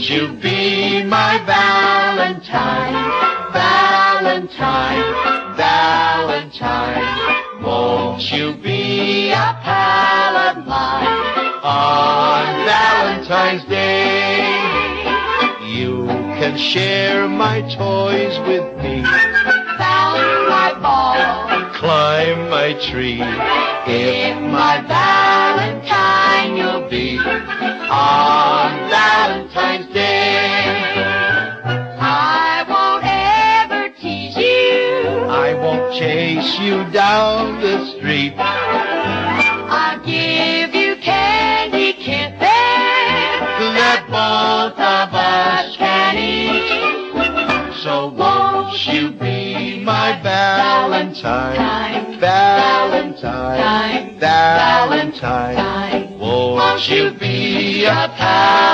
Won't you be my Valentine, Valentine, Valentine? Won't you be a pal of mine on Valentine's Day? You can share my toys with me, Bounce my ball, climb my tree. if my Valentine you'll be On Valentine's Day, I won't ever tease you, I won't chase you down the street. I'll give you candy kisses That both of us can eat. So won't you be my Valentine, Valentine, Valentine? Won't you be a pal